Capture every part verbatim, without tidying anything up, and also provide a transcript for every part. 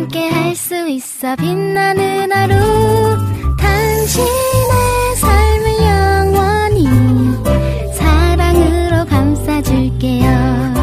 함께 할 수 있어 빛나는 하루 당신의 삶을 영원히 사랑으로 감싸줄게요.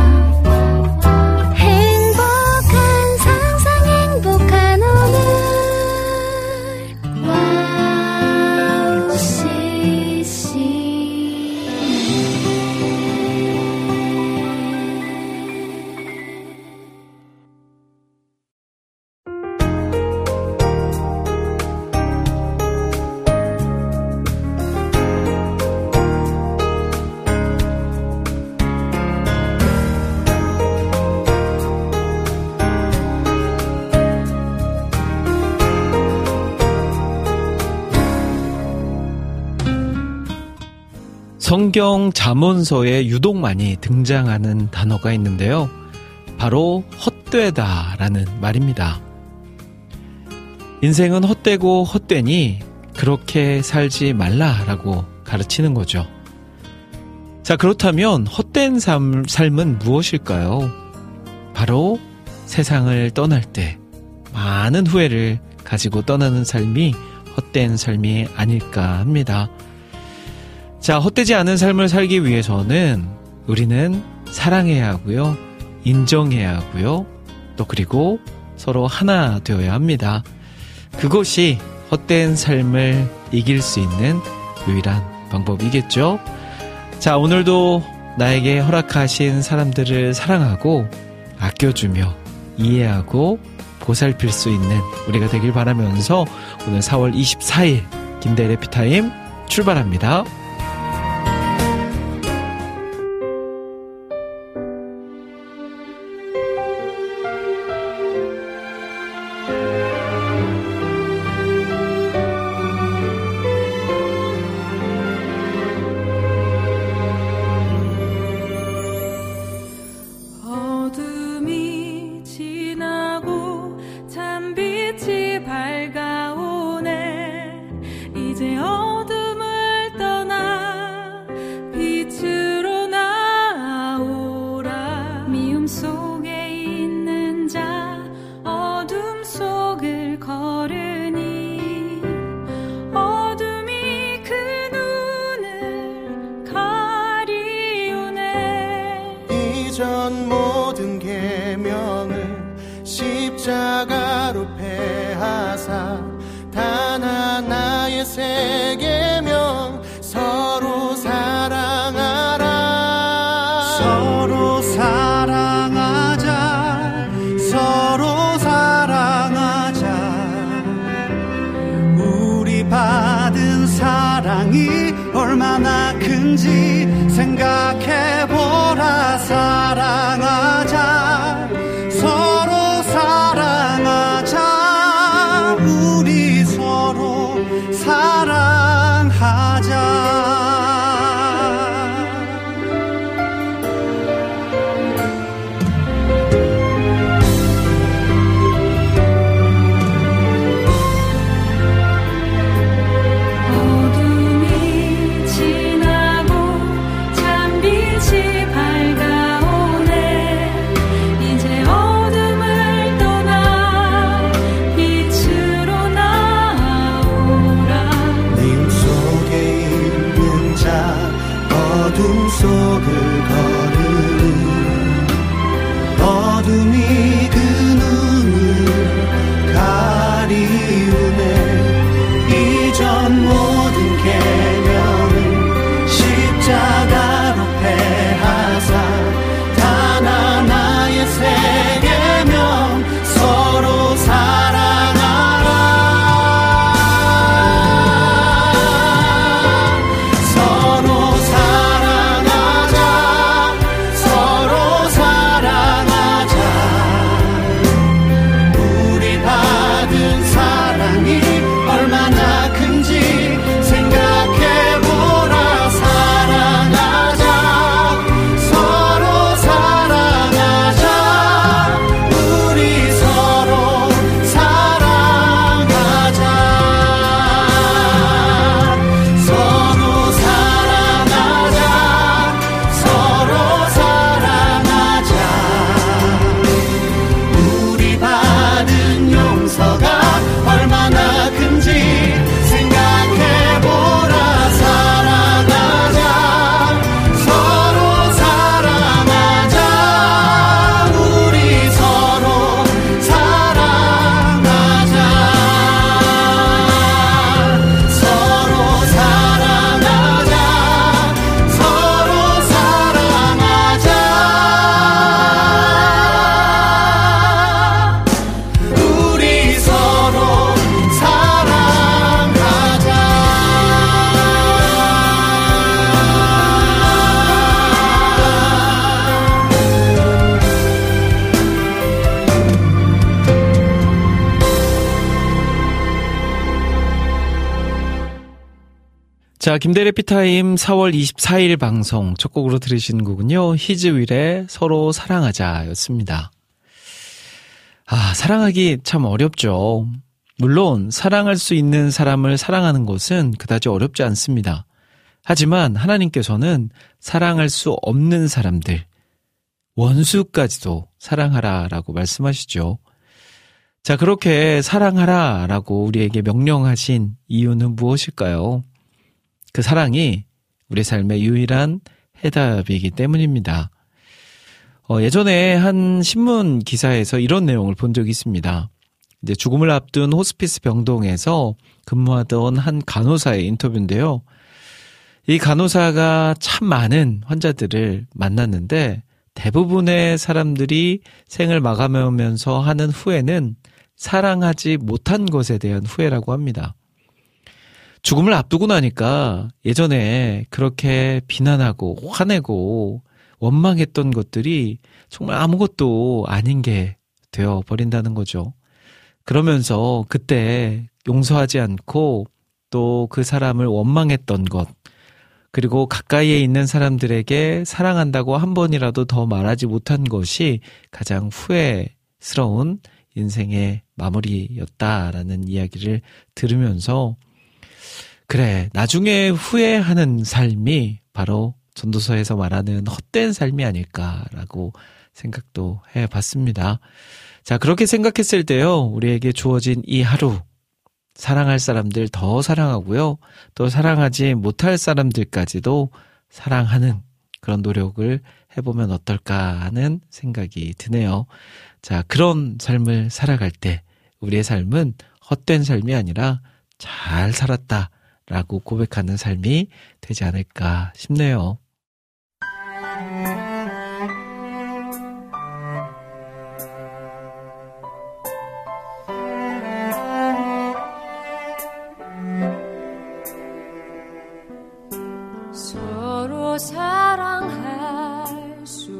성경 잠언서에 유독 많이 등장하는 단어가 있는데요. 바로 헛되다라는 말입니다. 인생은 헛되고 헛되니 그렇게 살지 말라라고 가르치는 거죠. 자, 그렇다면 헛된 삶, 삶은 무엇일까요? 바로 세상을 떠날 때 많은 후회를 가지고 떠나는 삶이 헛된 삶이 아닐까 합니다. 자, 헛되지 않은 삶을 살기 위해서는 우리는 사랑해야 하고요. 인정해야 하고요. 또 그리고 서로 하나 되어야 합니다. 그것이 헛된 삶을 이길 수 있는 유일한 방법이겠죠. 자, 오늘도 나에게 허락하신 사람들을 사랑하고 아껴주며 이해하고 보살필 수 있는 우리가 되길 바라면서 오늘 사월 이십사일 김대일의 피타임 출발합니다. 자, 김대래 피타임 사월 이십사일 방송 첫 곡으로 들으신 곡은요, 히즈윌의 서로 사랑하자 였습니다. 아, 사랑하기 참 어렵죠. 물론 사랑할 수 있는 사람을 사랑하는 것은 그다지 어렵지 않습니다. 하지만 하나님께서는 사랑할 수 없는 사람들, 원수까지도 사랑하라라고 말씀하시죠. 자, 그렇게 사랑하라라고 우리에게 명령하신 이유는 무엇일까요? 그 사랑이 우리 삶의 유일한 해답이기 때문입니다. 어, 예전에 한 신문 기사에서 이런 내용을 본 적이 있습니다. 이제 죽음을 앞둔 호스피스 병동에서 근무하던 한 간호사의 인터뷰인데요. 이 간호사가 참 많은 환자들을 만났는데 대부분의 사람들이 생을 마감하면서 하는 후회는 사랑하지 못한 것에 대한 후회라고 합니다. 죽음을 앞두고 나니까 예전에 그렇게 비난하고 화내고 원망했던 것들이 정말 아무것도 아닌 게 되어버린다는 거죠. 그러면서 그때 용서하지 않고 또 그 사람을 원망했던 것, 그리고 가까이에 있는 사람들에게 사랑한다고 한 번이라도 더 말하지 못한 것이 가장 후회스러운 인생의 마무리였다라는 이야기를 들으면서 그래, 나중에 후회하는 삶이 바로 전도서에서 말하는 헛된 삶이 아닐까라고 생각도 해봤습니다. 자, 그렇게 생각했을 때요, 우리에게 주어진 이 하루, 사랑할 사람들 더 사랑하고요, 또 사랑하지 못할 사람들까지도 사랑하는 그런 노력을 해보면 어떨까 하는 생각이 드네요. 자, 그런 삶을 살아갈 때 우리의 삶은 헛된 삶이 아니라 잘 살았다 라고 고백하는 삶이 되지 않을까 싶네요. 서로 사랑할 수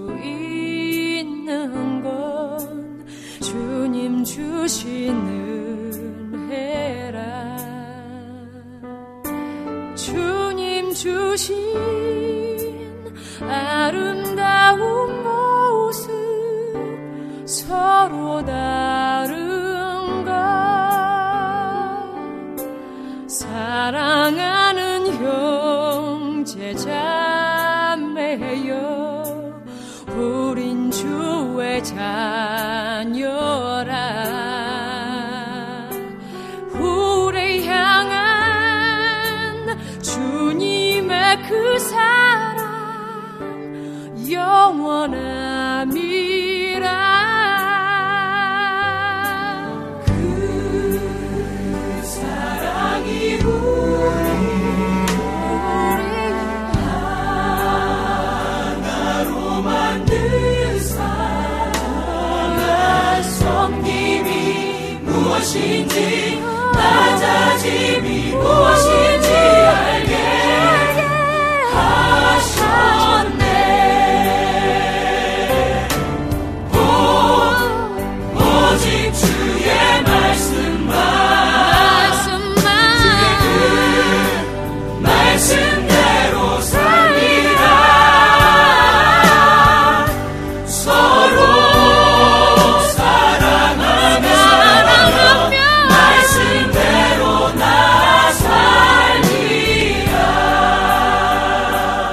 있는 건 주님 주시는 주님 주신 아름다운 모습 서로 다른 것 사랑하는 형제 자매여 우린 주의 자녀라 그 사랑 영원함이라 그 사랑이 우리 하나로 만든 사랑 섬김이 무엇인지 낮아짐이 무엇인지 알게 하셨네. 오, 오직 주의 말씀만, 말씀만 그 말씀대로 살리라. 서로 사랑하며, 사랑하며 말씀대로 나 살리라.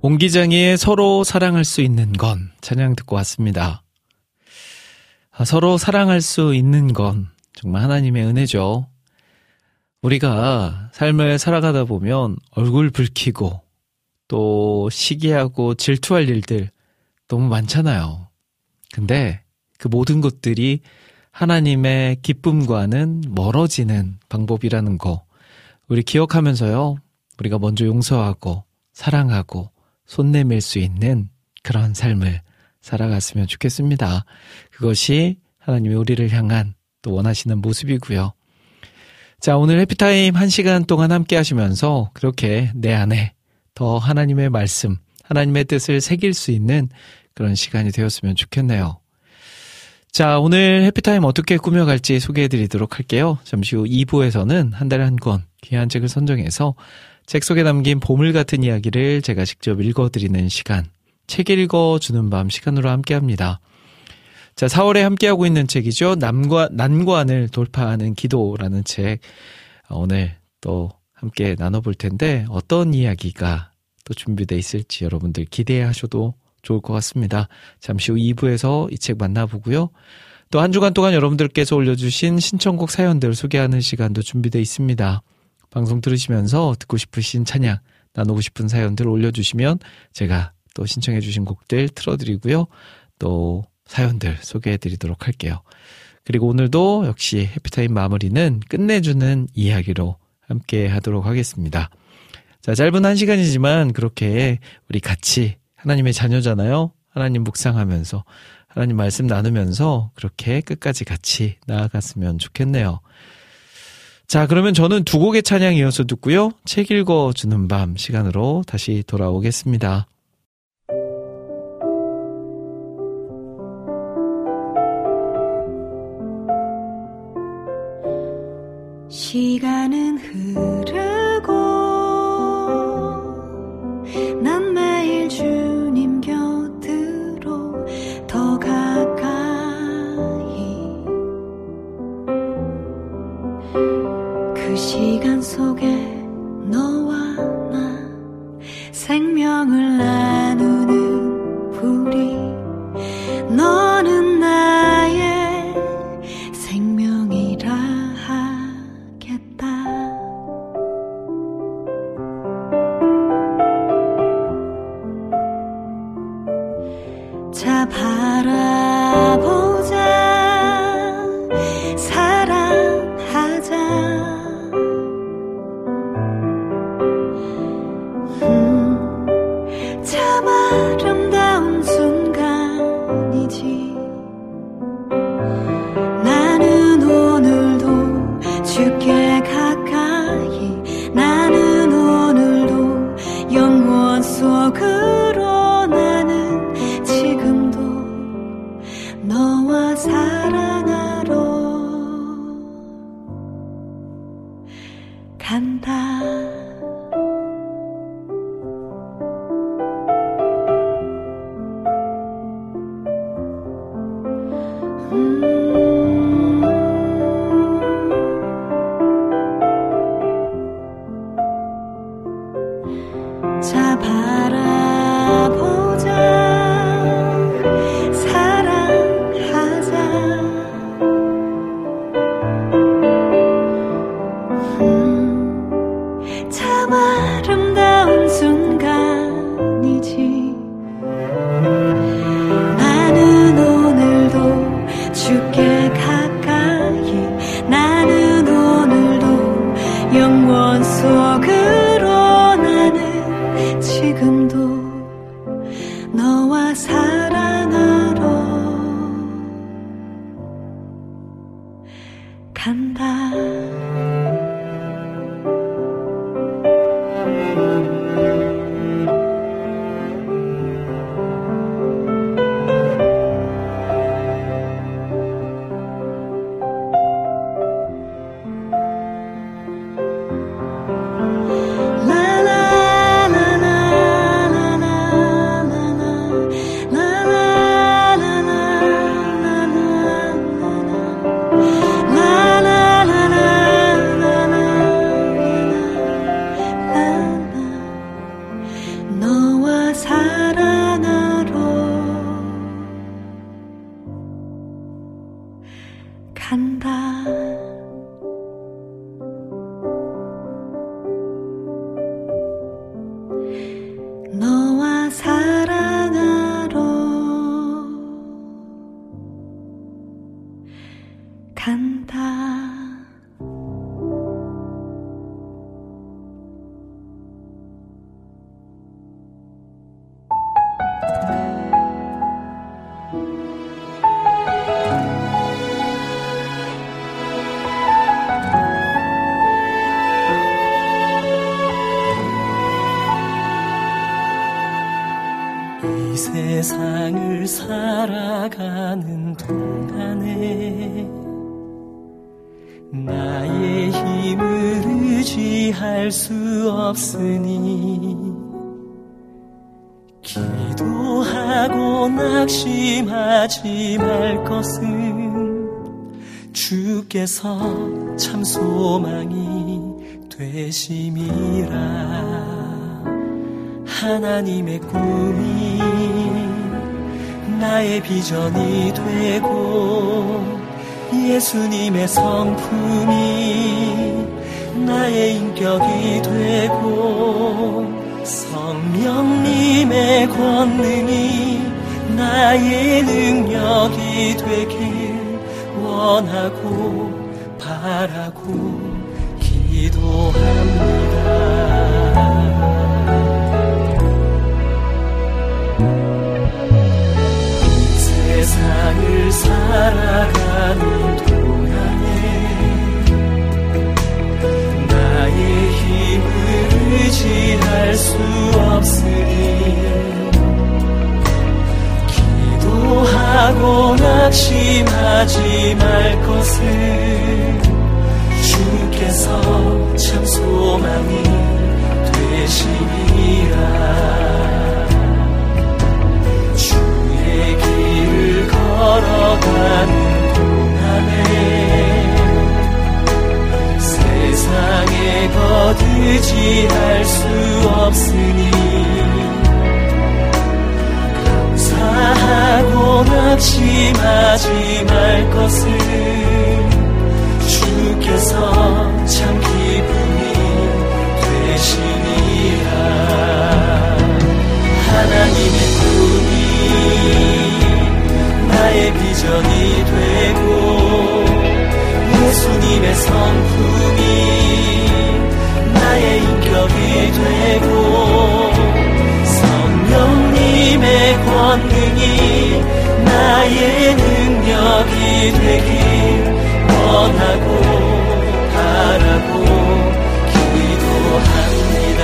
옹기장의 서로 사랑할 수 있는 건 찬양 듣고 왔습니다. 아, 서로 사랑할 수 있는 건 정말 하나님의 은혜죠. 우리가 삶을 살아가다 보면 얼굴 붉히고 또 시기하고 질투할 일들 너무 많잖아요. 근데 그 모든 것들이 하나님의 기쁨과는 멀어지는 방법이라는 거 우리 기억하면서요. 우리가 먼저 용서하고 사랑하고 손 내밀 수 있는 그런 삶을 살아갔으면 좋겠습니다. 그것이 하나님이 우리를 향한 또 원하시는 모습이고요. 자, 오늘 해피타임 한 시간 동안 함께 하시면서 그렇게 내 안에 더 하나님의 말씀, 하나님의 뜻을 새길 수 있는 그런 시간이 되었으면 좋겠네요. 자, 오늘 해피타임 어떻게 꾸며갈지 소개해드리도록 할게요. 잠시 후 이 부에서는 한 달에 한 권 귀한 책을 선정해서 책 속에 담긴 보물 같은 이야기를 제가 직접 읽어드리는 시간, 책 읽어주는 밤 시간으로 함께합니다. 자, 사월에 함께하고 있는 책이죠. 난과, 난관을 돌파하는 기도라는 책, 오늘 또 함께 나눠볼 텐데 어떤 이야기가 또 준비되어 있을지 여러분들 기대하셔도 좋을 것 같습니다. 잠시 후 이 부에서 이 책 만나보고요. 또 한 주간 동안 여러분들께서 올려주신 신청곡 사연들 소개하는 시간도 준비되어 있습니다. 방송 들으시면서 듣고 싶으신 찬양, 나누고 싶은 사연들 올려주시면 제가 또 신청해 주신 곡들 틀어드리고요. 또 사연들 소개해드리도록 할게요. 그리고 오늘도 역시 해피타임 마무리는 끝내주는 이야기로 함께 하도록 하겠습니다. 자, 짧은 한 시간이지만 그렇게 우리 같이 하나님의 자녀잖아요. 하나님 묵상하면서 하나님 말씀 나누면서 그렇게 끝까지 같이 나아갔으면 좋겠네요. 자, 그러면 저는 두 곡의 찬양 이어서 듣고요. 책 읽어주는 밤 시간으로 다시 돌아오겠습니다. 시간은 흐르고 난 매일 주님 곁으로 더 가까이 그 시간 속에 너와 나 생명을 나누는 우리 너는 나의 생명이라 하겠다. 자, 바라보자, 사랑하자. 음, 참 아름다운 순간이지. 나는 오늘도 주께 가까이, 나는 오늘도 영원 속으로, 나는 지금도 너와 사랑하러 간다. 자, 바라보자, 사랑하자. 음, 참 아름다운 순간이지. 나는 오늘도 주께 가까이, 나는 오늘도 영원 속으로, 나는 지금도 이 세상을 살아가는 동안에 나의 힘을 의지할 수 없으니 기도하고 낙심하지 말 것은 주께서 참 소망이 되심이라. 하나님의 꿈이 나의 비전이 되고 예수님의 성품이 나의 인격이 되고 성령님의 권능이 나의 능력이 되길 원하고 바라고 기도합니다. 세상을 살아가는 동안에 나의 힘을 의지할 수 없으니 기도하고 낙심하지 말 것을 주께서 참 소망이 되시니라. 주의 길을 걸어가는 동안에 세상에 거두지할 수 없으니 감사하고 낙심하지 말 것을 주께서 참 기쁨이 되시니라. 하나님의 꿈이 나의 비전이 되고 예수님의 성품이 나의 인격이 되고 성령님의 권능이 나의 능력이 되길 원하고 바라고 기도합니다.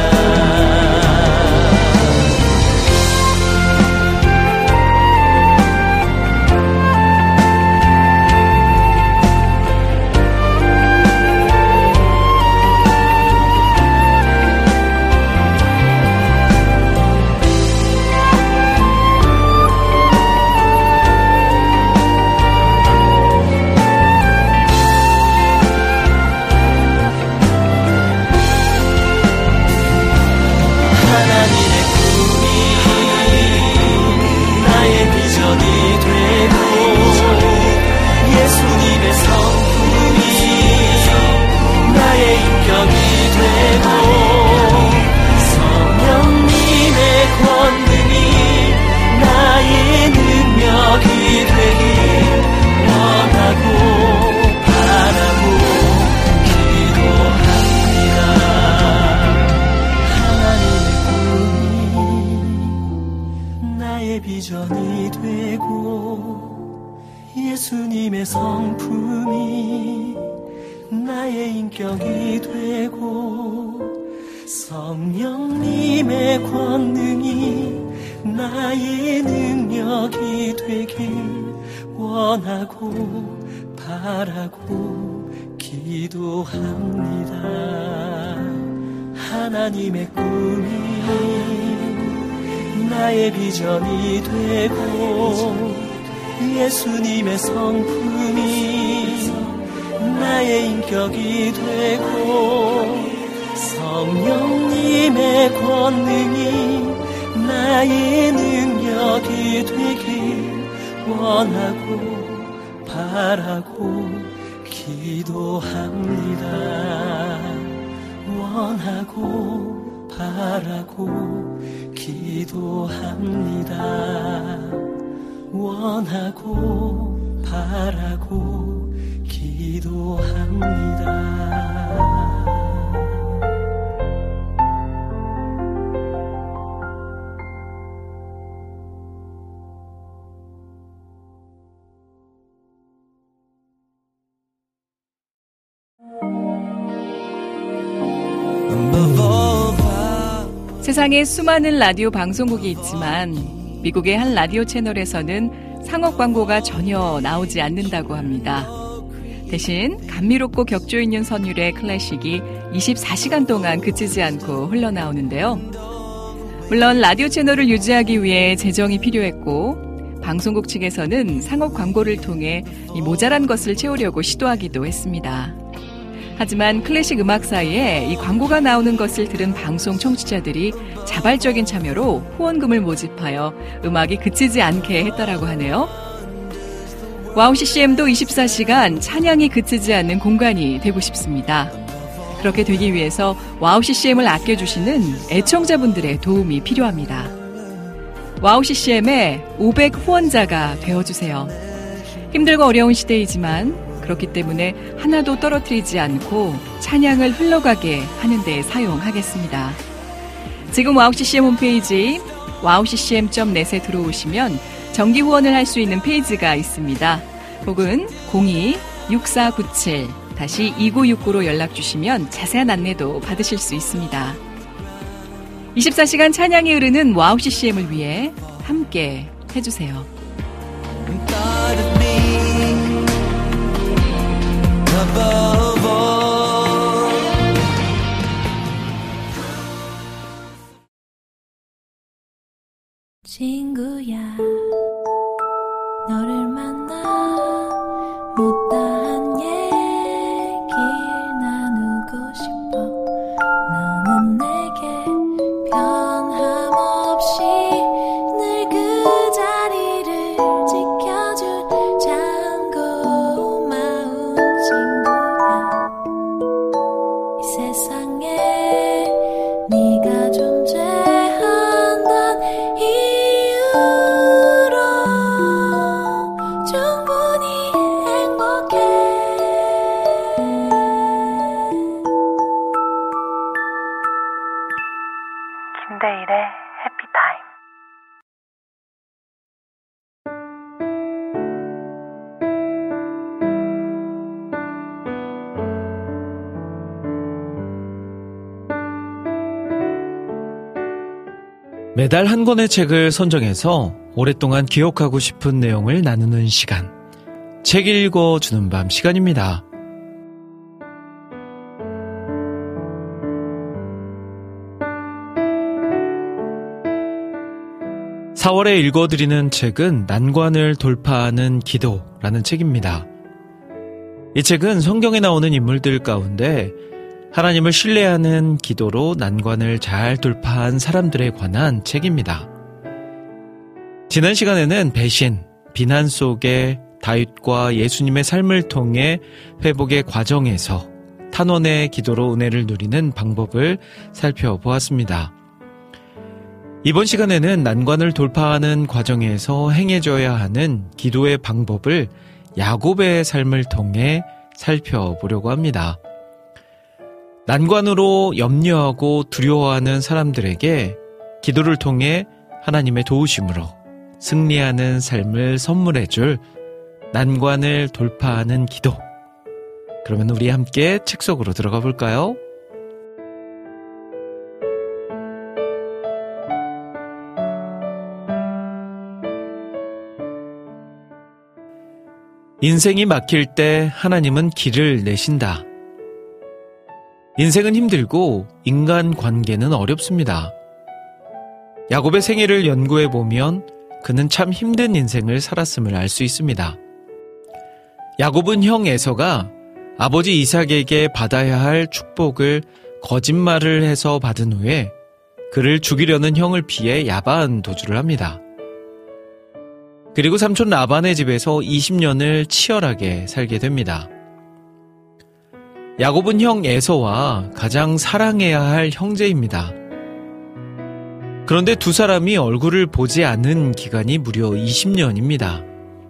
비전이 되고 예수님의 성품이 나의 인격이 되고 성령님의 권능이 나의 능력이 되길 원하고 바라고 기도합니다. 하나님의 꿈이 나의 비전이 되고 예수님의 성품이 나의 인격이 되고 성령님의 권능이 나의 능력이 되길 원하고 바라고 기도합니다. 원하고 바라고 기도합니다. 원하고 바라고 기도합니다. 세상에 수많은 라디오 방송국이 있지만 미국의 한 라디오 채널에서는 상업 광고가 전혀 나오지 않는다고 합니다. 대신 감미롭고 격조 있는 선율의 클래식이 이십사 시간 동안 그치지 않고 흘러나오는데요. 물론 라디오 채널을 유지하기 위해 재정이 필요했고 방송국 측에서는 상업 광고를 통해 이 모자란 것을 채우려고 시도하기도 했습니다. 하지만 클래식 음악 사이에 이 광고가 나오는 것을 들은 방송 청취자들이 자발적인 참여로 후원금을 모집하여 음악이 그치지 않게 했다라고 하네요. 와우 씨씨엠도 이십사 시간 찬양이 그치지 않는 공간이 되고 싶습니다. 그렇게 되기 위해서 와우 씨씨엠을 아껴주시는 애청자분들의 도움이 필요합니다. 와우 씨씨엠의 오백 후원자가 되어주세요. 힘들고 어려운 시대이지만 그렇기 때문에 하나도 떨어뜨리지 않고 찬양을 흘러가게 하는 데 사용하겠습니다. 지금 와우 씨씨엠 홈페이지 와우 씨씨엠 닷 넷에 들어오시면 정기 후원을 할 수 있는 페이지가 있습니다. 혹은 공이 육사구칠 이구육구로 연락 주시면 자세한 안내도 받으실 수 있습니다. 이십사 시간 찬양이 흐르는 와우 씨씨엠을 위해 함께 해주세요. 친구야, 너를 만나 못다한 얘기 나누고 싶어. 너는 내게 변함없이 늘 그 자리를 지켜줄 참 고마운 친구야. 이 세상에 네가 존재한단 이유로 충분히 행복해. 김대일의 해피타임. 매달 한 권의 책을 선정해서 오랫동안 기억하고 싶은 내용을 나누는 시간. 책 읽어주는 밤 시간입니다. 사월에 읽어드리는 책은 난관을 돌파하는 기도라는 책입니다. 이 책은 성경에 나오는 인물들 가운데 하나님을 신뢰하는 기도로 난관을 잘 돌파한 사람들에 관한 책입니다. 지난 시간에는 배신, 비난 속에 다윗과 예수님의 삶을 통해 회복의 과정에서 탄원의 기도로 은혜를 누리는 방법을 살펴보았습니다. 이번 시간에는 난관을 돌파하는 과정에서 행해져야 하는 기도의 방법을 야곱의 삶을 통해 살펴보려고 합니다. 난관으로 염려하고 두려워하는 사람들에게 기도를 통해 하나님의 도우심으로 승리하는 삶을 선물해줄 난관을 돌파하는 기도. 그러면 우리 함께 책 속으로 들어가 볼까요? 인생이 막힐 때 하나님은 길을 내신다. 인생은 힘들고 인간관계는 어렵습니다. 야곱의 생애를 연구해보면 그는 참 힘든 인생을 살았음을 알 수 있습니다. 야곱은 형 에서가 아버지 이삭에게 받아야 할 축복을 거짓말을 해서 받은 후에 그를 죽이려는 형을 피해 야반 도주를 합니다. 그리고 삼촌 라반의 집에서 이십 년을 치열하게 살게 됩니다. 야곱은 형 에서와 가장 사랑해야 할 형제입니다. 그런데 두 사람이 얼굴을 보지 않은 기간이 무려 이십 년입니다.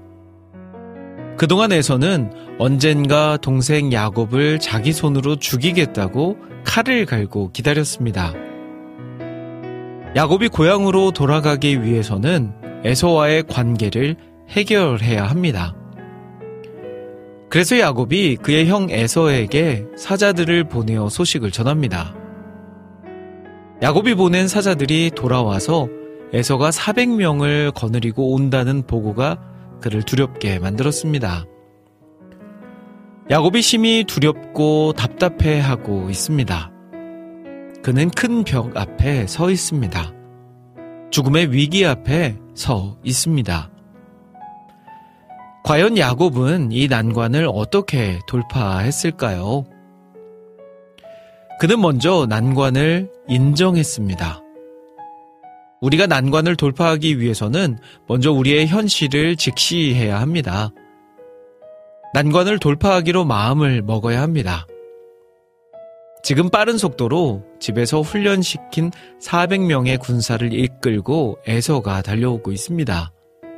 그동안 에서는 언젠가 동생 야곱을 자기 손으로 죽이겠다고 칼을 갈고 기다렸습니다. 야곱이 고향으로 돌아가기 위해서는 에서와의 관계를 해결해야 합니다. 그래서 야곱이 그의 형 에서에게 사자들을 보내어 소식을 전합니다. 야곱이 보낸 사자들이 돌아와서 에서가 사백 명을 거느리고 온다는 보고가 그를 두렵게 만들었습니다. 야곱이 심히 두렵고 답답해하고 있습니다. 그는 큰 벽 앞에 서 있습니다. 죽음의 위기 앞에 서 있습니다. 과연 야곱은 이 난관을 어떻게 돌파했을까요? 그는 먼저 난관을 인정했습니다. 우리가 난관을 돌파하기 위해서는 먼저 우리의 현실을 직시해야 합니다. 난관을 돌파하기로 마음을 먹어야 합니다. 지금 빠른 속도로 집에서 훈련시킨 사백 명의 군사를 이끌고 에서가 달려오고 있습니다.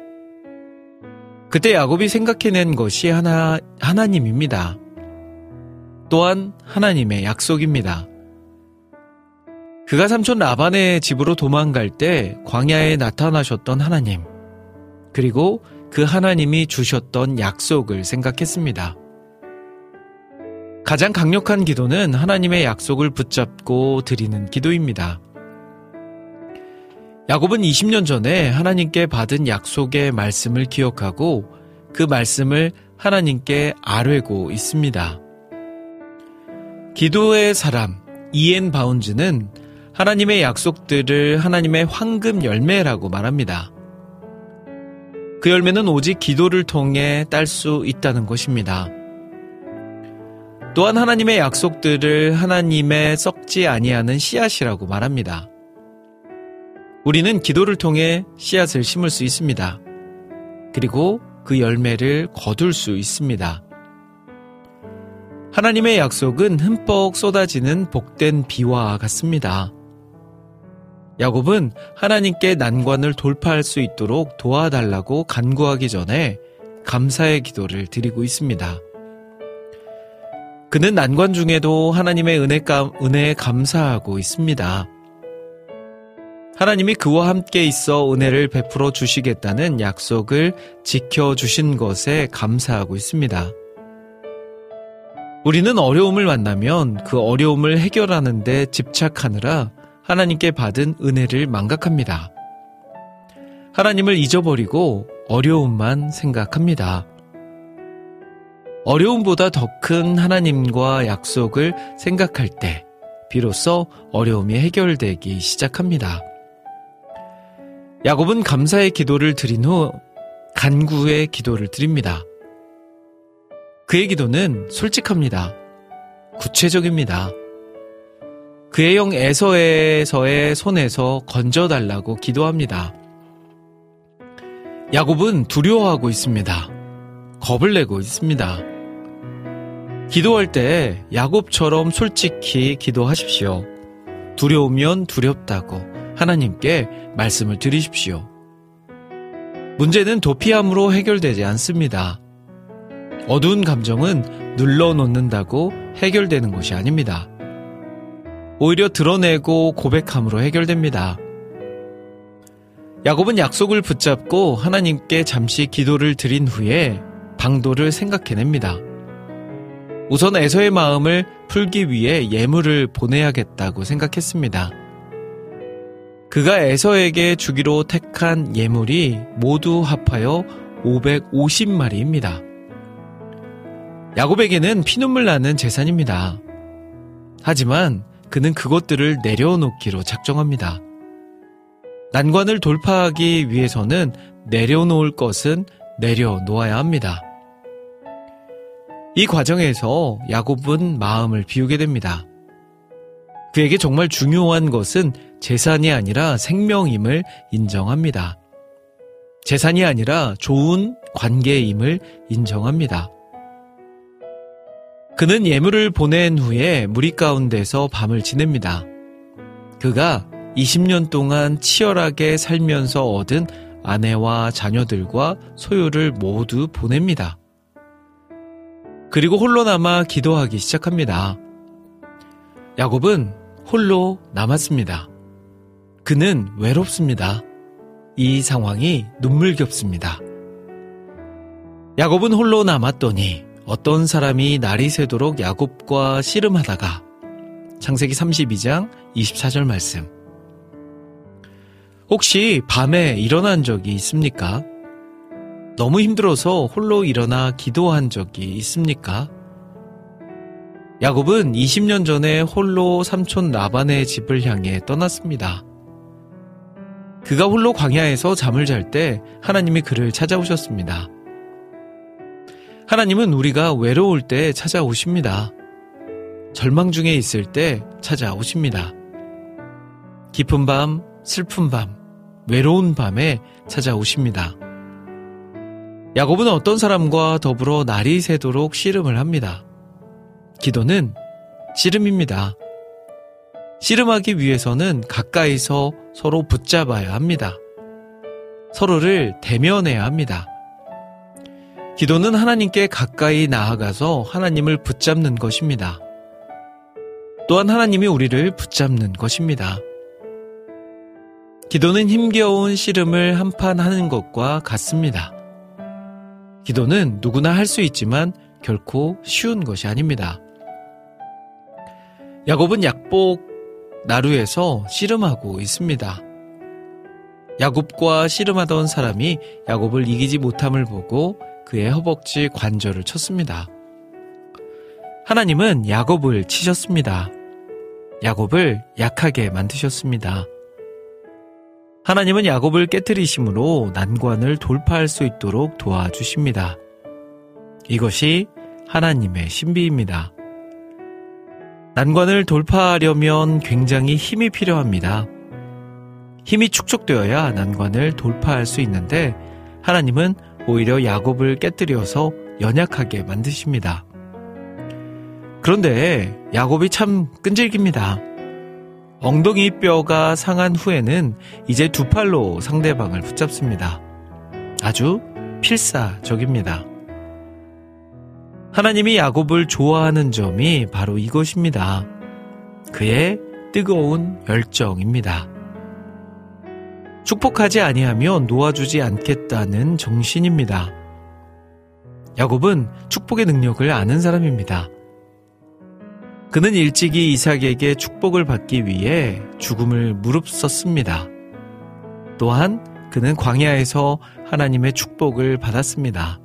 그때 야곱이 생각해낸 것이 하나, 하나님입니다. 또한 하나님의 약속입니다. 그가 삼촌 라반의 집으로 도망갈 때 광야에 나타나셨던 하나님, 그리고 그 하나님이 주셨던 약속을 생각했습니다. 가장 강력한 기도는 하나님의 약속을 붙잡고 드리는 기도입니다. 야곱은 이십 년 전에 하나님께 받은 약속의 말씀을 기억하고 그 말씀을 하나님께 아뢰고 있습니다. 기도의 사람 이엔 바운즈는 하나님의 약속들을 하나님의 황금 열매라고 말합니다. 그 열매는 오직 기도를 통해 딸 수 있다는 것입니다. 또한 하나님의 약속들을 하나님의 썩지 아니하는 씨앗이라고 말합니다. 우리는 기도를 통해 씨앗을 심을 수 있습니다. 그리고 그 열매를 거둘 수 있습니다. 하나님의 약속은 흠뻑 쏟아지는 복된 비와 같습니다. 야곱은 하나님께 난관을 돌파할 수 있도록 도와달라고 간구하기 전에 감사의 기도를 드리고 있습니다. 그는 난관 중에도 하나님의 은혜감, 은혜에 감사하고 있습니다. 하나님이 그와 함께 있어 은혜를 베풀어 주시겠다는 약속을 지켜주신 것에 감사하고 있습니다. 우리는 어려움을 만나면 그 어려움을 해결하는 데 집착하느라 하나님께 받은 은혜를 망각합니다. 하나님을 잊어버리고 어려움만 생각합니다. 어려움보다 더 큰 하나님과 약속을 생각할 때 비로소 어려움이 해결되기 시작합니다. 야곱은 감사의 기도를 드린 후 간구의 기도를 드립니다. 그의 기도는 솔직합니다. 구체적입니다. 그의 형 에서에서의 손에서 건져달라고 기도합니다. 야곱은 두려워하고 있습니다. 겁을 내고 있습니다. 기도할 때 야곱처럼 솔직히 기도하십시오. 두려우면 두렵다고 하나님께 말씀을 드리십시오. 문제는 도피함으로 해결되지 않습니다. 어두운 감정은 눌러놓는다고 해결되는 것이 아닙니다. 오히려 드러내고 고백함으로 해결됩니다. 야곱은 약속을 붙잡고 하나님께 잠시 기도를 드린 후에 방도를 생각해냅니다. 우선 에서의 마음을 풀기 위해 예물을 보내야겠다고 생각했습니다. 그가 에서에게 주기로 택한 예물이 모두 합하여 오백오십 마리입니다. 야곱에게는 피눈물 나는 재산입니다. 하지만 그는 그것들을 내려놓기로 작정합니다. 난관을 돌파하기 위해서는 내려놓을 것은 내려놓아야 합니다. 이 과정에서 야곱은 마음을 비우게 됩니다. 그에게 정말 중요한 것은 재산이 아니라 생명임을 인정합니다. 재산이 아니라 좋은 관계임을 인정합니다. 그는 예물을 보낸 후에 무리 가운데서 밤을 지냅니다. 그가 이십 년 동안 치열하게 살면서 얻은 아내와 자녀들과 소유를 모두 보냅니다. 그리고 홀로 남아 기도하기 시작합니다. 야곱은 홀로 남았습니다. 그는 외롭습니다. 이 상황이 눈물겹습니다. 야곱은 홀로 남았더니 어떤 사람이 날이 새도록 야곱과 씨름하다가 창세기 삼십이 장 이십사 절 말씀. 혹시 밤에 일어난 적이 있습니까? 너무 힘들어서 홀로 일어나 기도한 적이 있습니까? 야곱은 이십 년 전에 홀로 삼촌 라반의 집을 향해 떠났습니다. 그가 홀로 광야에서 잠을 잘 때 하나님이 그를 찾아오셨습니다. 하나님은 우리가 외로울 때 찾아오십니다. 절망 중에 있을 때 찾아오십니다. 깊은 밤, 슬픈 밤, 외로운 밤에 찾아오십니다. 야곱은 어떤 사람과 더불어 날이 새도록 씨름을 합니다. 기도는 씨름입니다. 씨름하기 위해서는 가까이서 서로 붙잡아야 합니다. 서로를 대면해야 합니다. 기도는 하나님께 가까이 나아가서 하나님을 붙잡는 것입니다. 또한 하나님이 우리를 붙잡는 것입니다. 기도는 힘겨운 씨름을 한판 하는 것과 같습니다. 기도는 누구나 할 수 있지만 결코 쉬운 것이 아닙니다. 야곱은 약복 나루에서 씨름하고 있습니다. 야곱과 씨름하던 사람이 야곱을 이기지 못함을 보고 그의 허벅지 관절을 쳤습니다. 하나님은 야곱을 치셨습니다. 야곱을 약하게 만드셨습니다. 하나님은 야곱을 깨트리심으로 난관을 돌파할 수 있도록 도와주십니다. 이것이 하나님의 신비입니다. 난관을 돌파하려면 굉장히 힘이 필요합니다. 힘이 축적되어야 난관을 돌파할 수 있는데 하나님은 오히려 야곱을 깨뜨려서 연약하게 만드십니다. 그런데 야곱이 참 끈질깁니다. 엉덩이 뼈가 상한 후에는 이제 두 팔로 상대방을 붙잡습니다. 아주 필사적입니다. 하나님이 야곱을 좋아하는 점이 바로 이것입니다. 그의 뜨거운 열정입니다. 축복하지 아니하면 놓아주지 않겠다는 정신입니다. 야곱은 축복의 능력을 아는 사람입니다. 그는 일찍이 이삭에게 축복을 받기 위해 죽음을 무릅썼습니다. 또한 그는 광야에서 하나님의 축복을 받았습니다.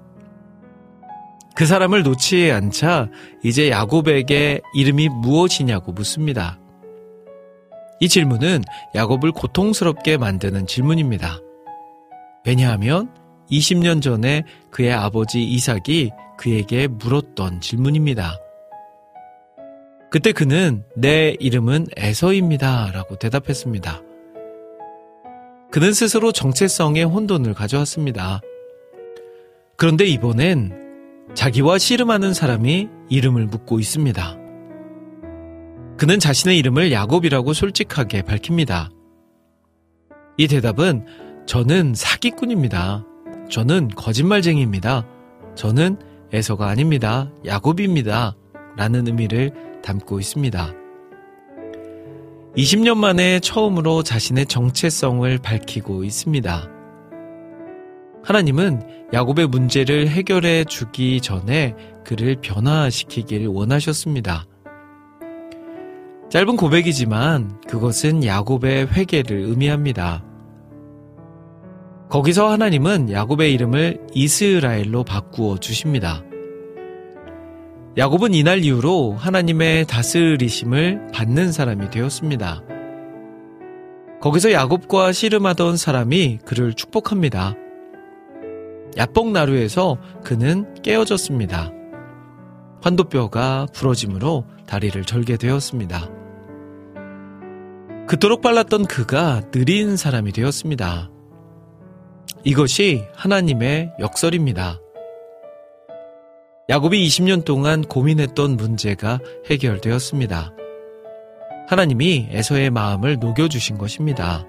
그 사람을 놓지 않자 이제 야곱에게 이름이 무엇이냐고 묻습니다. 이 질문은 야곱을 고통스럽게 만드는 질문입니다. 왜냐하면 이십 년 전에 그의 아버지 이삭이 그에게 물었던 질문입니다. 그때 그는 내 이름은 에서입니다 라고 대답했습니다. 그는 스스로 정체성의 혼돈을 가져왔습니다. 그런데 이번엔 자기와 씨름하는 사람이 이름을 묻고 있습니다. 그는 자신의 이름을 야곱이라고 솔직하게 밝힙니다. 이 대답은 저는 사기꾼입니다. 저는 거짓말쟁이입니다. 저는 에서가 아닙니다. 야곱입니다. 라는 의미를 담고 있습니다. 이십 년 만에 처음으로 자신의 정체성을 밝히고 있습니다. 하나님은 야곱의 문제를 해결해 주기 전에 그를 변화시키길 원하셨습니다. 짧은 고백이지만 그것은 야곱의 회개를 의미합니다. 거기서 하나님은 야곱의 이름을 이스라엘로 바꾸어 주십니다. 야곱은 이날 이후로 하나님의 다스리심을 받는 사람이 되었습니다. 거기서 야곱과 씨름하던 사람이 그를 축복합니다. 야복나루에서 그는 깨어졌습니다. 환도뼈가 부러짐으로 다리를 절게 되었습니다. 그토록 빨랐던 그가 느린 사람이 되었습니다. 이것이 하나님의 역설입니다. 야곱이 이십 년 동안 고민했던 문제가 해결되었습니다. 하나님이 에서의 마음을 녹여주신 것입니다.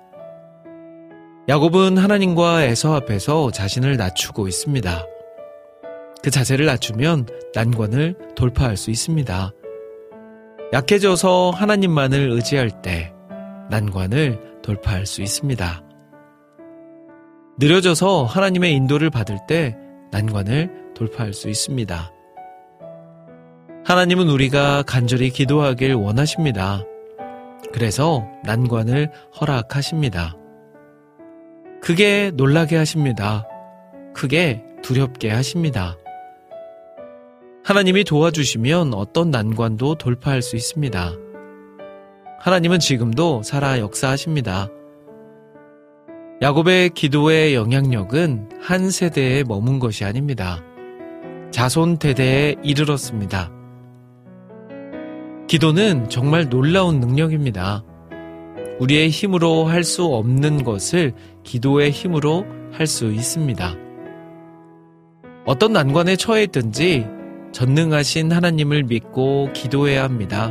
야곱은 하나님과 에서 앞에서 자신을 낮추고 있습니다. 그 자세를 낮추면 난관을 돌파할 수 있습니다. 약해져서 하나님만을 의지할 때 난관을 돌파할 수 있습니다. 느려져서 하나님의 인도를 받을 때 난관을 돌파할 수 있습니다. 하나님은 우리가 간절히 기도하길 원하십니다. 그래서 난관을 허락하십니다. 크게 놀라게 하십니다. 크게 두렵게 하십니다. 하나님이 도와주시면 어떤 난관도 돌파할 수 있습니다. 하나님은 지금도 살아 역사하십니다. 야곱의 기도의 영향력은 한 세대에 머문 것이 아닙니다. 자손 대대에 이르렀습니다. 기도는 정말 놀라운 능력입니다. 우리의 힘으로 할 수 없는 것을 기도의 힘으로 할 수 있습니다. 어떤 난관에 처해 있든지 전능하신 하나님을 믿고 기도해야 합니다.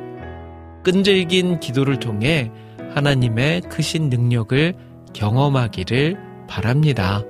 끈질긴 기도를 통해 하나님의 크신 능력을 경험하기를 바랍니다.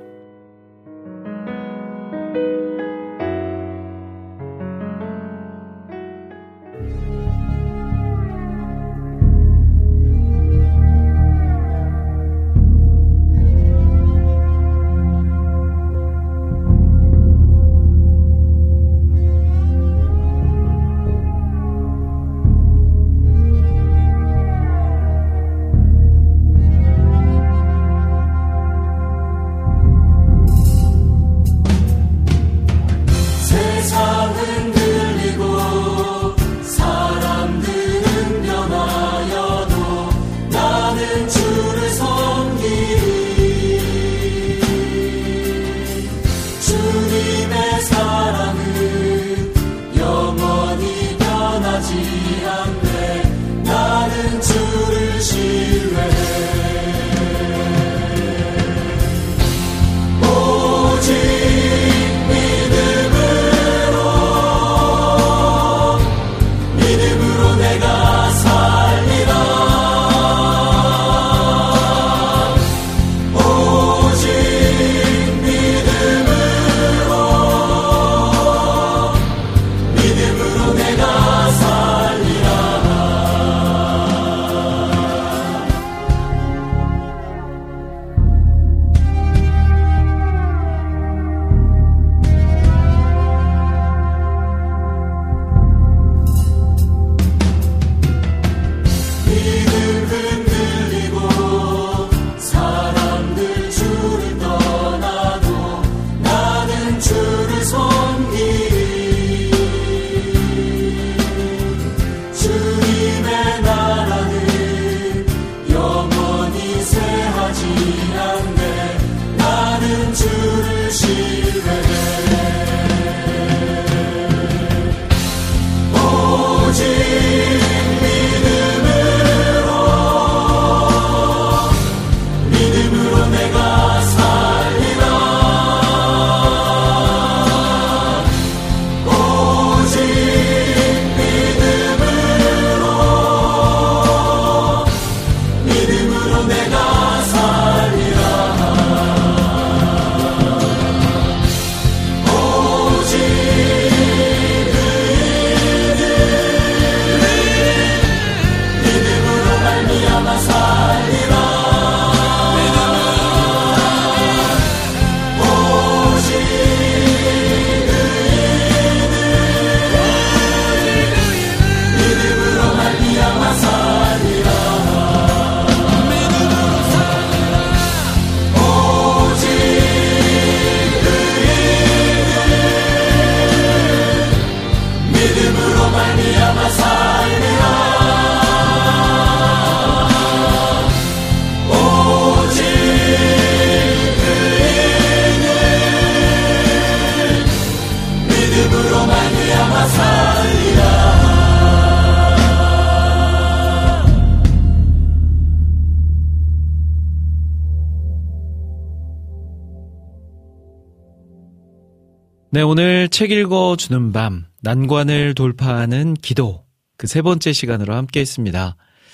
네, 오늘 책 읽어주는 밤, 난관을 돌파하는 기도, 그 세 번째 시간으로 함께 했습니다.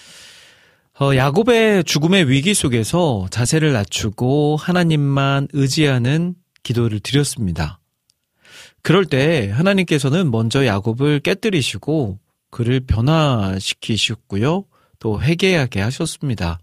어, 야곱의 죽음의 위기 속에서 자세를 낮추고 하나님만 의지하는 기도를 드렸습니다. 그럴 때 하나님께서는 먼저 야곱을 깨뜨리시고 그를 변화시키셨고요. 또 회개하게 하셨습니다.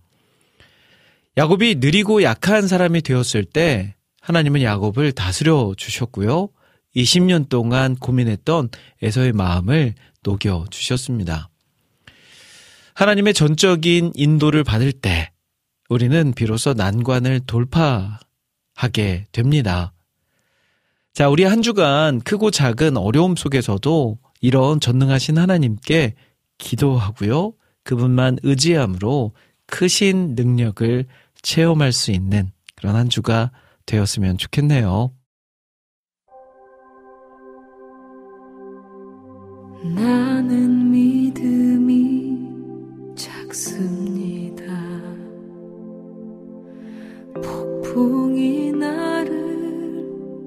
야곱이 느리고 약한 사람이 되었을 때 하나님은 야곱을 다스려 주셨고요. 이십 년 동안 고민했던 에서의 마음을 녹여주셨습니다. 하나님의 전적인 인도를 받을 때 우리는 비로소 난관을 돌파하게 됩니다. 자, 우리 한 주간 크고 작은 어려움 속에서도 이런 전능하신 하나님께 기도하고요. 그분만 의지함으로 크신 능력을 체험할 수 있는 그런 한 주가 되었으면 좋겠네요. 나는 믿음이 작습니다. 폭풍이 나를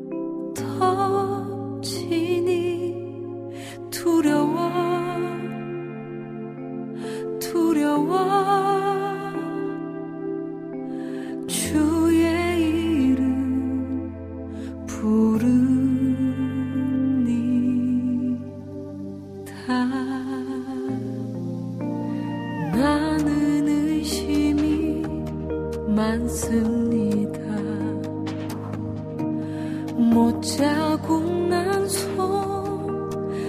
덮치니 두려워 두려워 주의 이름 부릅니다. 나는 의심이 많습니다. 못 자국 난 손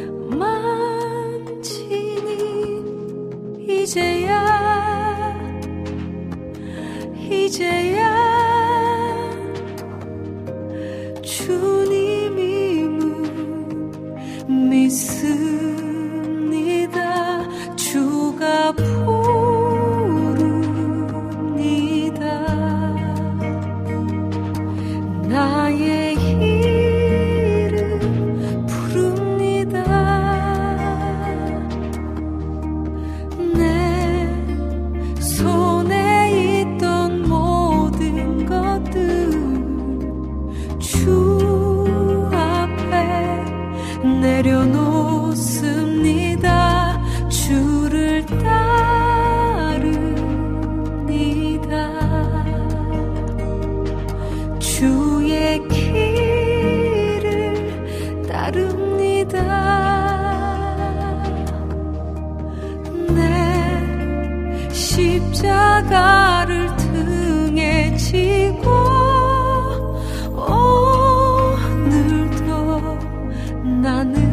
만지니 이제야 이제야 주님임을 믿습니다. 주가 부릅니다. 나의 이름 부릅니다. 내 손에 있던 모든 것들 주 앞에 내려놓습니다. 주를 따릅니다. 주의 길을 따릅니다. 내 십자가를 등에 지고 오늘도 나는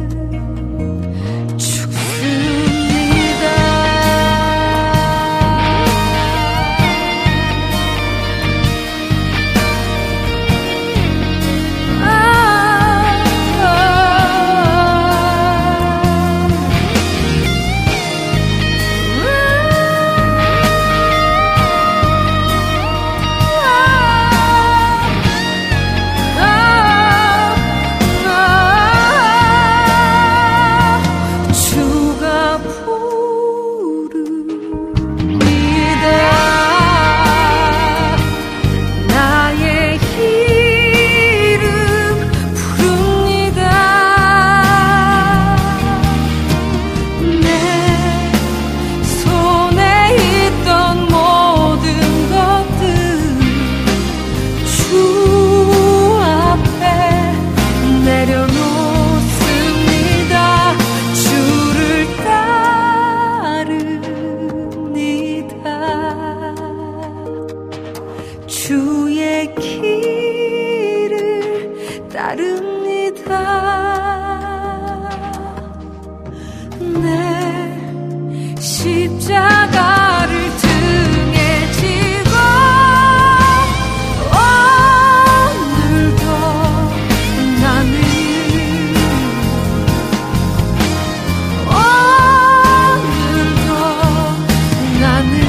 주의 길을 따릅니다. 내 십자가를 등에 지고 오늘도 나는 오늘도 나는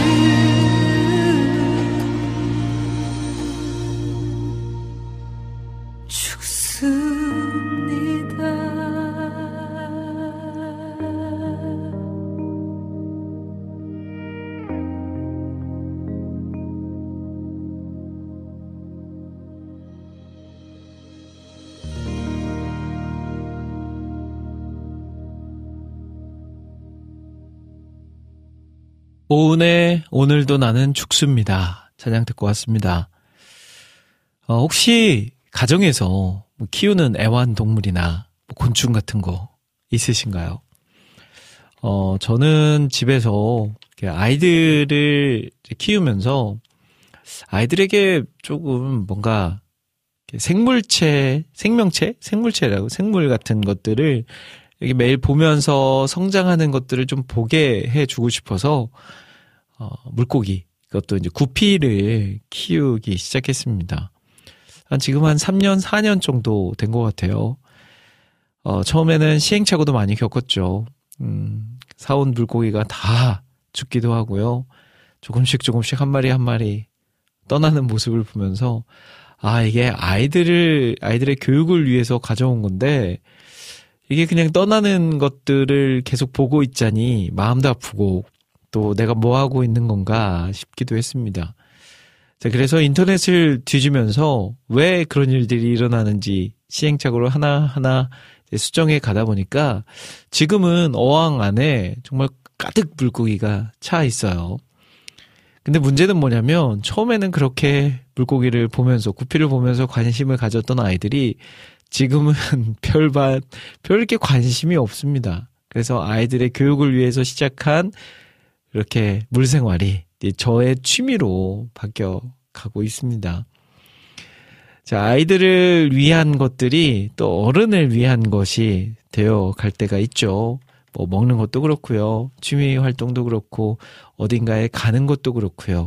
오은의 오늘도 나는 죽습니다. 찬양 듣고 왔습니다. 어, 혹시 가정에서 뭐 키우는 애완동물이나 뭐 곤충 같은 거 있으신가요? 어, 저는 집에서 아이들을 키우면서 아이들에게 조금 뭔가 생물체, 생명체? 생물체라고 생물 같은 것들을 여기 매일 보면서 성장하는 것들을 좀 보게 해주고 싶어서 어, 물고기, 그것도 이제 구피를 키우기 시작했습니다. 한 지금 한 삼 년, 사 년 정도 된 것 같아요. 어, 처음에는 시행착오도 많이 겪었죠. 음, 사온 물고기가 다 죽기도 하고요. 조금씩 조금씩 한 마리 한 마리 떠나는 모습을 보면서 아, 이게 아이들을, 아이들의 교육을 위해서 가져온 건데 이게 그냥 떠나는 것들을 계속 보고 있자니 마음도 아프고 또 내가 뭐 하고 있는 건가 싶기도 했습니다. 자, 그래서 인터넷을 뒤지면서 왜 그런 일들이 일어나는지 시행착오를 하나하나 수정해 가다 보니까 지금은 어항 안에 정말 가득 물고기가 차 있어요. 근데 문제는 뭐냐면 처음에는 그렇게 물고기를 보면서 구피를 보면서 관심을 가졌던 아이들이 지금은 별반 별 이렇게 관심이 없습니다. 그래서 아이들의 교육을 위해서 시작한 이렇게 물생활이 저의 취미로 바뀌어 가고 있습니다. 자, 아이들을 위한 것들이 또 어른을 위한 것이 되어 갈 때가 있죠. 뭐 먹는 것도 그렇고요. 취미 활동도 그렇고 어딘가에 가는 것도 그렇고요.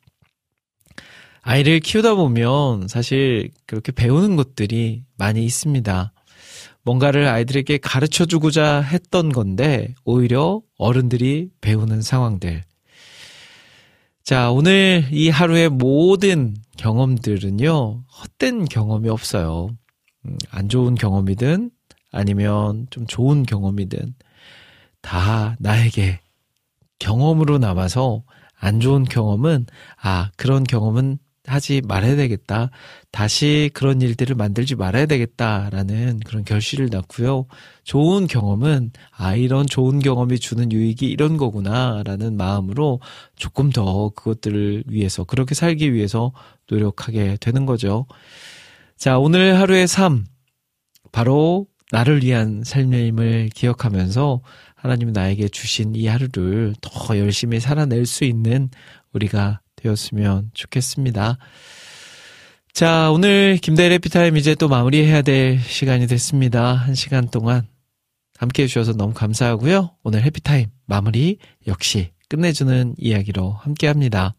아이를 키우다 보면 사실 그렇게 배우는 것들이 많이 있습니다. 뭔가를 아이들에게 가르쳐주고자 했던 건데 오히려 어른들이 배우는 상황들. 자, 오늘 이 하루의 모든 경험들은요, 헛된 경험이 없어요. 음, 안 좋은 경험이든 아니면 좀 좋은 경험이든 다 나에게 경험으로 남아서 안 좋은 경험은 아, 그런 경험은 하지 말아야 되겠다. 다시 그런 일들을 만들지 말아야 되겠다라는 그런 결실을 낳고요. 좋은 경험은 아, 이런 좋은 경험이 주는 유익이 이런 거구나라는 마음으로 조금 더 그것들을 위해서, 그렇게 살기 위해서 노력하게 되는 거죠. 자, 오늘 하루의 삶, 바로 나를 위한 삶임을 기억하면서 하나님이 나에게 주신 이 하루를 더 열심히 살아낼 수 있는 우리가 되었으면 좋겠습니다. 자, 오늘 김대일의 해피타임 이제 또 마무리해야 될 시간이 됐습니다. 한 시간 동안 함께 해주셔서 너무 감사하고요. 오늘 해피타임 마무리 역시 끝내주는 이야기로 함께합니다.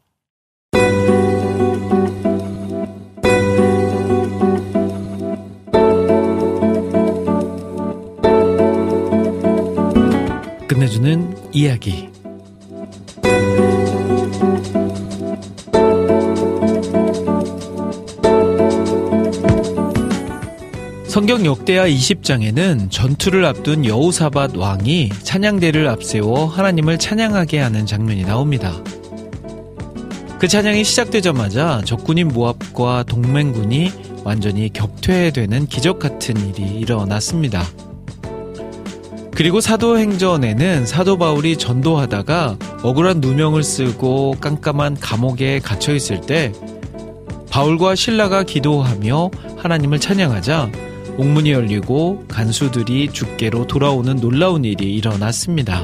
끝내주는 이야기. 성경 역대하 이십 장에는 전투를 앞둔 여호사밧 왕이 찬양대를 앞세워 하나님을 찬양하게 하는 장면이 나옵니다. 그 찬양이 시작되자마자 적군인 모압과 동맹군이 완전히 격퇴되는 기적 같은 일이 일어났습니다. 그리고 사도행전에는 사도 바울이 전도하다가 억울한 누명을 쓰고 깜깜한 감옥에 갇혀 있을 때 바울과 실라가 기도하며 하나님을 찬양하자 옥문이 열리고 간수들이 주께로 돌아오는 놀라운 일이 일어났습니다.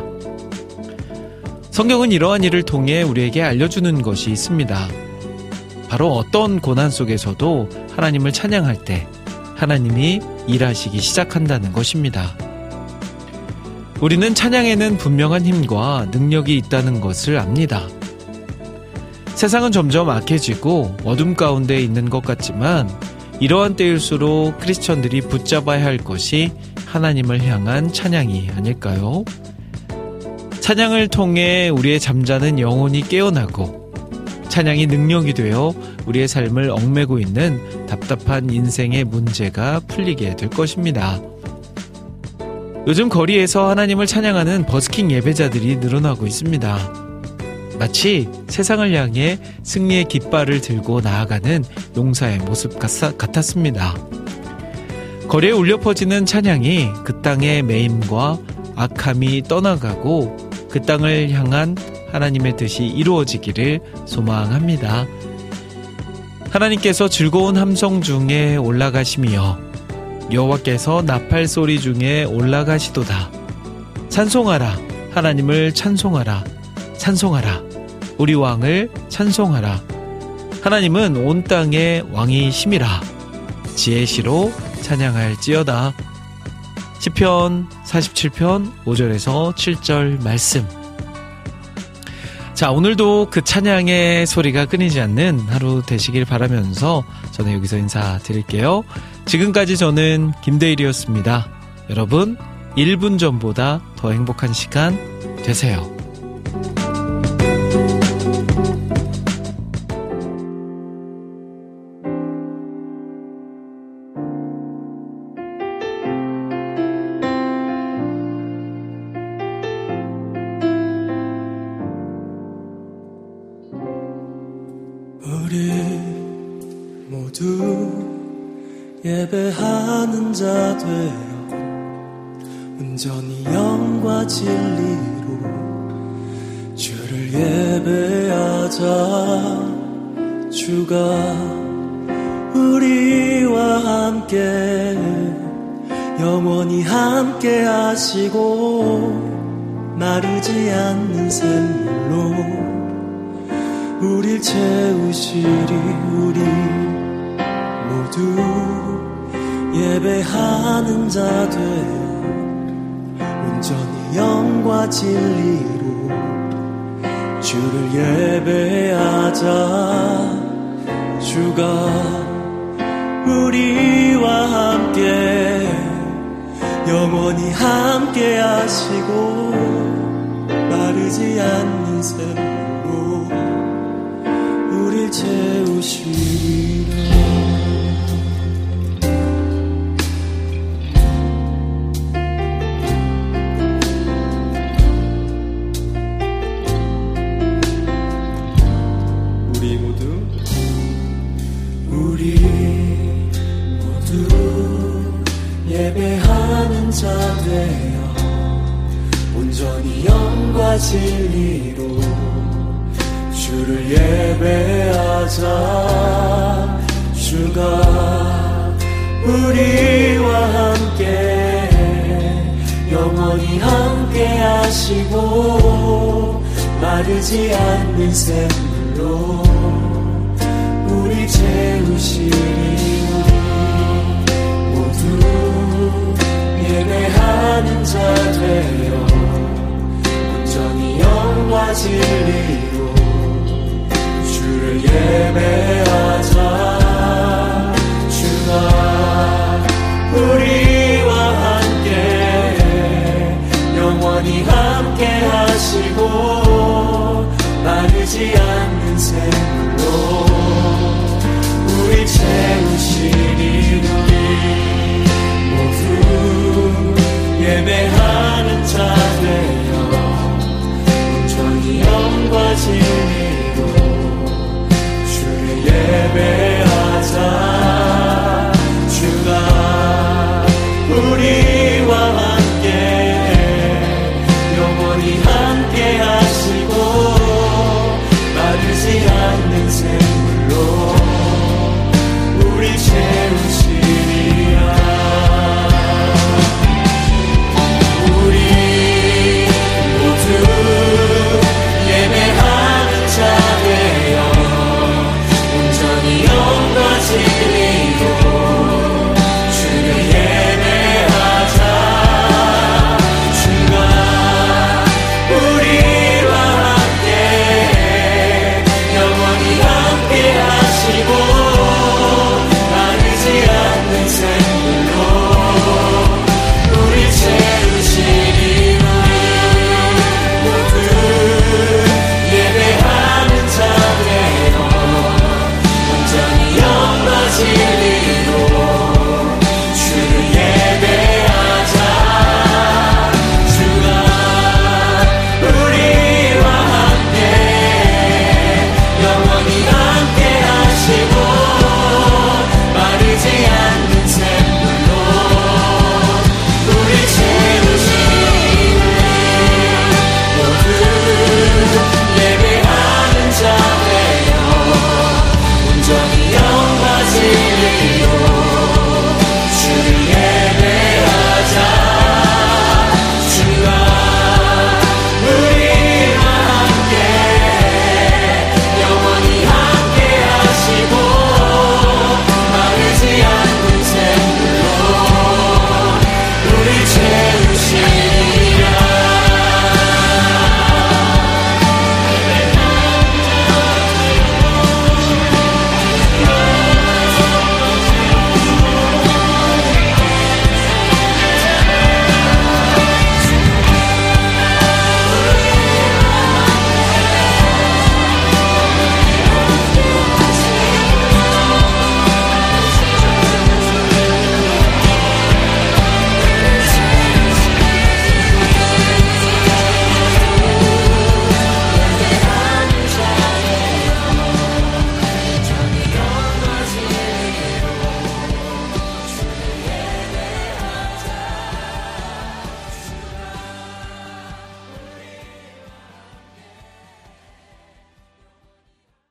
성경은 이러한 일을 통해 우리에게 알려주는 것이 있습니다. 바로 어떤 고난 속에서도 하나님을 찬양할 때 하나님이 일하시기 시작한다는 것입니다. 우리는 찬양에는 분명한 힘과 능력이 있다는 것을 압니다. 세상은 점점 악해지고 어둠 가운데 있는 것 같지만 이러한 때일수록 크리스천들이 붙잡아야 할 것이 하나님을 향한 찬양이 아닐까요? 찬양을 통해 우리의 잠자는 영혼이 깨어나고 찬양이 능력이 되어 우리의 삶을 얽매고 있는 답답한 인생의 문제가 풀리게 될 것입니다. 요즘 거리에서 하나님을 찬양하는 버스킹 예배자들이 늘어나고 있습니다. 마치 세상을 향해 승리의 깃발을 들고 나아가는 용사의 모습 같았습니다. 거리에 울려 퍼지는 찬양이 그 땅의 매임과 악함이 떠나가고 그 땅을 향한 하나님의 뜻이 이루어지기를 소망합니다. 하나님께서 즐거운 함성 중에 올라가시며 여호와께서 나팔 소리 중에 올라가시도다. 찬송하라, 하나님을 찬송하라, 찬송하라, 우리 왕을 찬송하라. 하나님은 온 땅의 왕이심이라. 지혜시로 찬양할지어다. 시편 사십칠 편 오 절에서 칠 절 말씀. 자, 오늘도 그 찬양의 소리가 끊이지 않는 하루 되시길 바라면서 저는 여기서 인사드릴게요. 지금까지 저는 김대일이었습니다. 여러분, 일 분 전보다 더 행복한 시간 되세요. 우리 모두 예배하는 자 되어 온전히 영과 진리로 주를 예배하자. 주가 우리와 함께 영원히 함께 하시고 마르지 않는 샘물로 우릴 채우시리. 우리 모두 예배하는 자 되어 온전히 영과 진리로 주를 예배하자. 주가 우리와 함께 영원히 함께 하시고 마르지 않는 샘물로 우릴 채우시리라. 우리 모두 우리 모두 예배하는 자 되어 온전히 영과 진리로 주를 예배하자. 주가 우리와 함께 영원히 함께 하시고 마르지 않는 샘물로